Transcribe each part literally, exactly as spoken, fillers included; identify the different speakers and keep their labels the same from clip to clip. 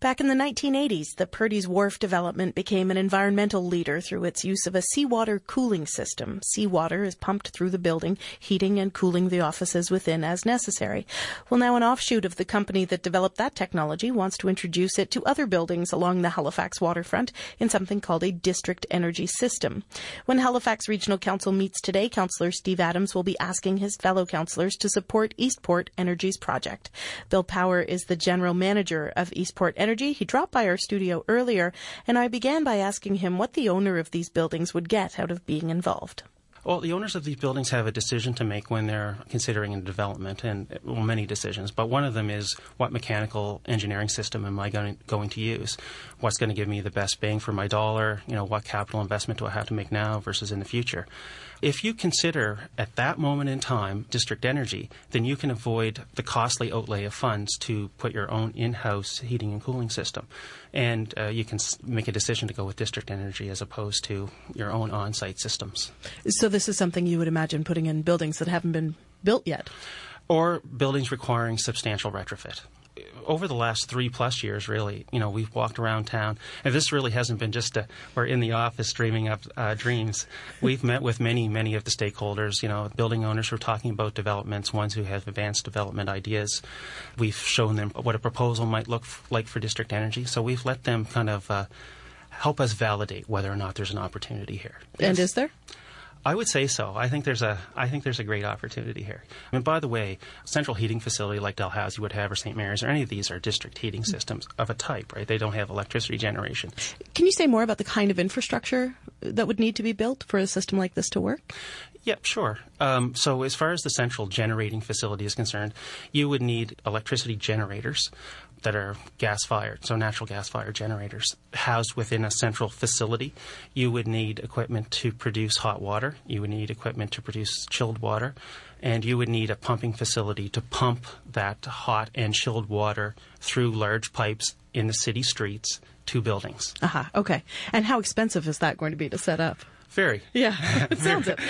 Speaker 1: Back in the nineteen eighties, the Purdy's Wharf development became an environmental leader through its use of a seawater cooling system. Seawater is pumped through the building, heating and cooling the offices within as necessary. Well, now an offshoot of the company that developed that technology wants to introduce it to other buildings along the Halifax waterfront in something called a district energy system. When Halifax Regional Council meets today, Councillor Steve Adams will be asking his fellow councillors to support Eastport Energy's project. Bill Power is the general manager of Eastport Energy. He dropped by our studio earlier, and I began by asking him what the owner of these buildings would get out of being involved.
Speaker 2: Well, the owners of these buildings have a decision to make when they're considering a development, and well, many decisions. But one of them is, what mechanical engineering system am I going, going to use? What's going to give me the best bang for my dollar? You know, what capital investment do I have to make now versus in the future? If you consider at that moment in time district energy, then you can avoid the costly outlay of funds to put your own in-house heating and cooling system. And uh, you can s- make a decision to go with district energy as opposed to your own on-site systems.
Speaker 1: So this is something you would imagine putting in buildings that haven't been built yet?
Speaker 2: Or buildings requiring substantial retrofit. Over the last three plus years, really, you know, we've walked around town, and this really hasn't been just a, we're in the office dreaming up uh, dreams. We've met with many, many of the stakeholders, you know, building owners who are talking about developments, ones who have advanced development ideas. We've shown them what a proposal might look f- like for district energy, so we've let them kind of uh, help us validate whether or not there's an opportunity here.
Speaker 1: And
Speaker 2: Yes.
Speaker 1: is there?
Speaker 2: I would say so. I think there's a I think there's a great opportunity here. And by the way, a central heating facility like Dalhousie would have, or Saint Mary's, or any of these are district heating systems of a type, right? They don't have electricity generation.
Speaker 1: Can you say more about the kind of infrastructure that would need to be built for a system like this to work?
Speaker 2: Yep, sure. Um, so as far as the central generating facility is concerned, you would need electricity generators that are gas-fired, so natural gas-fired generators housed within a central facility. You would need equipment to produce hot water. You would need equipment to produce chilled water. And you would need a pumping facility to pump that hot and chilled water through large pipes in the city streets to buildings.
Speaker 1: Aha, okay. And how expensive is that going to be to set up?
Speaker 2: Very.
Speaker 1: Yeah, it sounds it.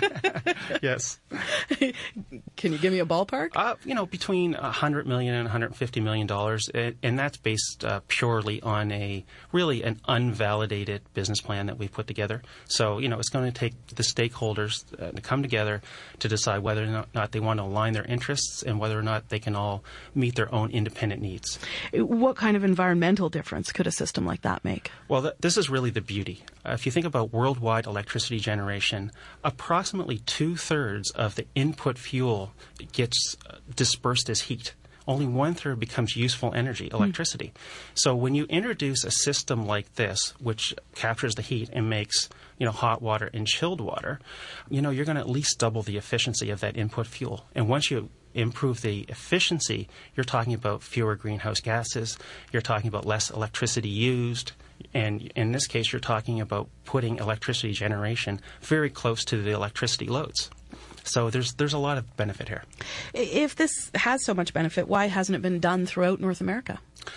Speaker 2: Yes.
Speaker 1: Can you give me a ballpark?
Speaker 2: Uh, you know, between one hundred million dollars and one hundred fifty million dollars, and that's based uh, purely on a really an unvalidated business plan that we've put together. So, you know, it's going to take the stakeholders uh, to come together to decide whether or not, not they want to align their interests and whether or not they can all meet their own independent needs.
Speaker 1: What kind of environmental difference could a system like that make?
Speaker 2: Well, th- this is really the beauty. Uh, if you think about worldwide electricity generation, approximately two-thirds of the input fuel gets uh, dispersed as heat. Only one-third becomes useful energy, electricity. Mm. So when you introduce a system like this, which captures the heat and makes, you know, hot water and chilled water, you know, you're going to at least double the efficiency of that input fuel. And once you improve the efficiency, you're talking about fewer greenhouse gases, you're talking about less electricity used, and in this case, you're talking about putting electricity generation very close to the electricity loads. So there's there's a lot of benefit here.
Speaker 1: If this has so much benefit, why hasn't it been done throughout North America?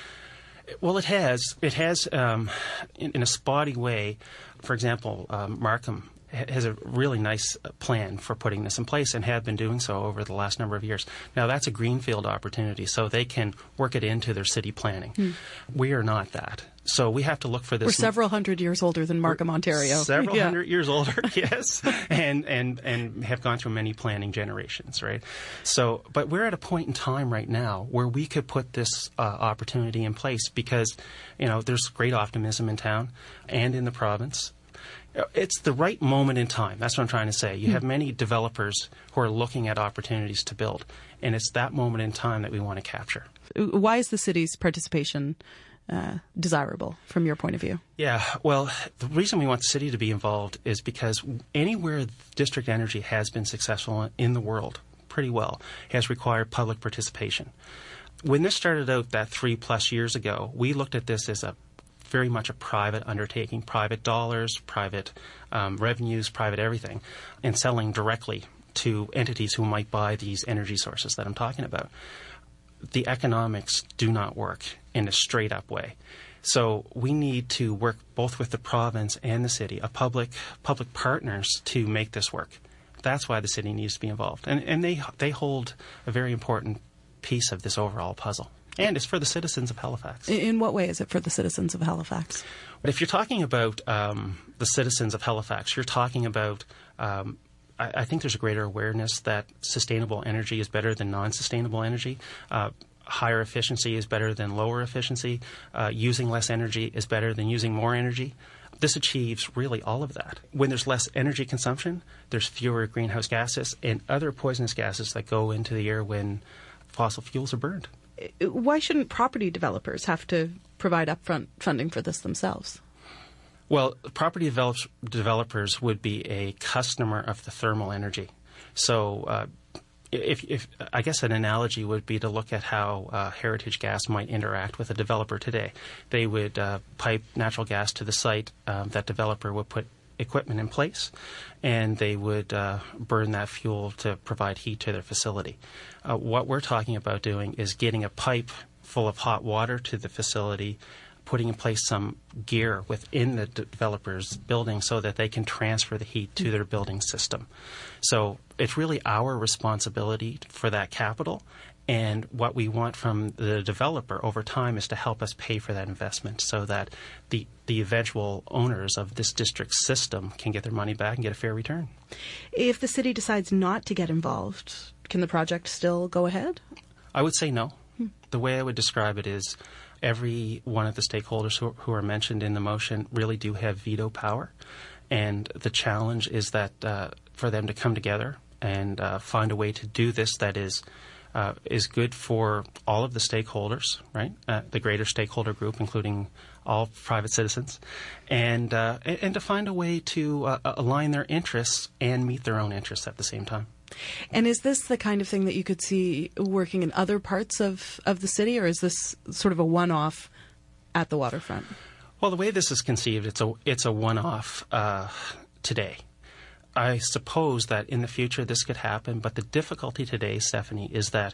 Speaker 2: Well, it has. It has um, in, in a spotty way. For example, um, Markham has a really nice plan for putting this in place and have been doing so over the last number of years. Now, that's a greenfield opportunity, so they can work it into their city planning. Hmm. We are not that. So we have to look for this.
Speaker 1: We're several hundred years older than Markham, Ontario.
Speaker 2: Several
Speaker 1: yeah.
Speaker 2: hundred years older, yes, and and and have gone through many planning generations, right? So, but we're at a point in time right now where we could put this uh, opportunity in place because, you know, there's great optimism in town and in the province. It's the right moment in time. That's what I'm trying to say. You have many developers who are looking at opportunities to build, and it's that moment in time that we want to capture.
Speaker 1: Why is the city's participation uh, desirable from your point of view?
Speaker 2: Yeah, well, the reason we want the city to be involved is because anywhere district energy has been successful in the world pretty well has required public participation. When this started out that three plus years ago, we looked at this as a very much a private undertaking, private dollars, private um, revenues, private everything, and selling directly to entities who might buy these energy sources that I'm talking about. The economics do not work in a straight-up way. So we need to work both with the province and the city, a public public partners, to make this work. That's why the city needs to be involved. And, and they they hold a very important piece of this overall puzzle. And it's for the citizens of Halifax.
Speaker 1: In what way is it for the citizens of Halifax?
Speaker 2: If you're talking about um, the citizens of Halifax, you're talking about, um, I, I think there's a greater awareness that sustainable energy is better than non-sustainable energy. Uh, higher efficiency is better than lower efficiency. Uh, using less energy is better than using more energy. This achieves really all of that. When there's less energy consumption, there's fewer greenhouse gases and other poisonous gases that go into the air when fossil fuels are burned.
Speaker 1: Why shouldn't property developers have to provide upfront funding for this themselves?
Speaker 2: Well, property develops, developers would be a customer of the thermal energy. So uh, if, if I guess an analogy would be to look at how uh, Heritage Gas might interact with a developer today. They would uh, pipe natural gas to the site. Um, that developer would put equipment in place, and they would uh, burn that fuel to provide heat to their facility. Uh, what we're talking about doing is getting a pipe full of hot water to the facility, putting in place some gear within the d- developer's building so that they can transfer the heat to their building system. So it's really our responsibility for that capital, and what we want from the developer over time is to help us pay for that investment so that the, the eventual owners of this district system can get their money back and get a fair return.
Speaker 1: If the city decides not to get involved, can the project still go ahead?
Speaker 2: I would say no. Hmm. The way I would describe it is every one of the stakeholders who, who are mentioned in the motion really do have veto power. And the challenge is that uh, for them to come together and uh, find a way to do this that is Uh, is good for all of the stakeholders, right? Uh, the greater stakeholder group, including all private citizens, and uh, and, and to find a way to uh, align their interests and meet their own interests at the same time.
Speaker 1: And is this the kind of thing that you could see working in other parts of, of the city, or is this sort of a one-off at the waterfront?
Speaker 2: Well, the way this is conceived, it's a it's a one-off uh, today. I suppose that in the future this could happen, but the difficulty today, Stephanie, is that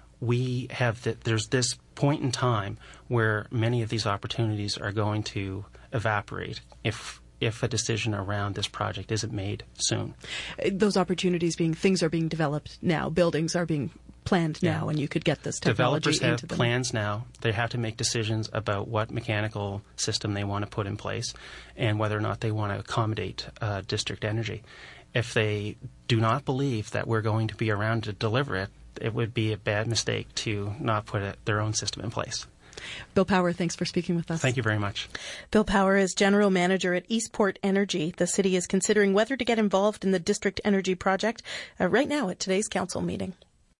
Speaker 2: we have the, there's this point in time where many of these opportunities are going to evaporate if if a decision around this project isn't made soon.
Speaker 1: Those opportunities being things are being developed now, buildings are being planned now, yeah. And you could get this technology
Speaker 2: Developers have
Speaker 1: into them.
Speaker 2: Plans now. They have to make decisions about what mechanical system they want to put in place and whether or not they want to accommodate uh, district energy. If they do not believe that we're going to be around to deliver it, it would be a bad mistake to not put a, their own system in place.
Speaker 1: Bill Power, thanks for speaking with us.
Speaker 2: Thank you very much.
Speaker 1: Bill Power is General Manager at Eastport Energy. The city is considering whether to get involved in the district energy project uh, right now at today's council meeting.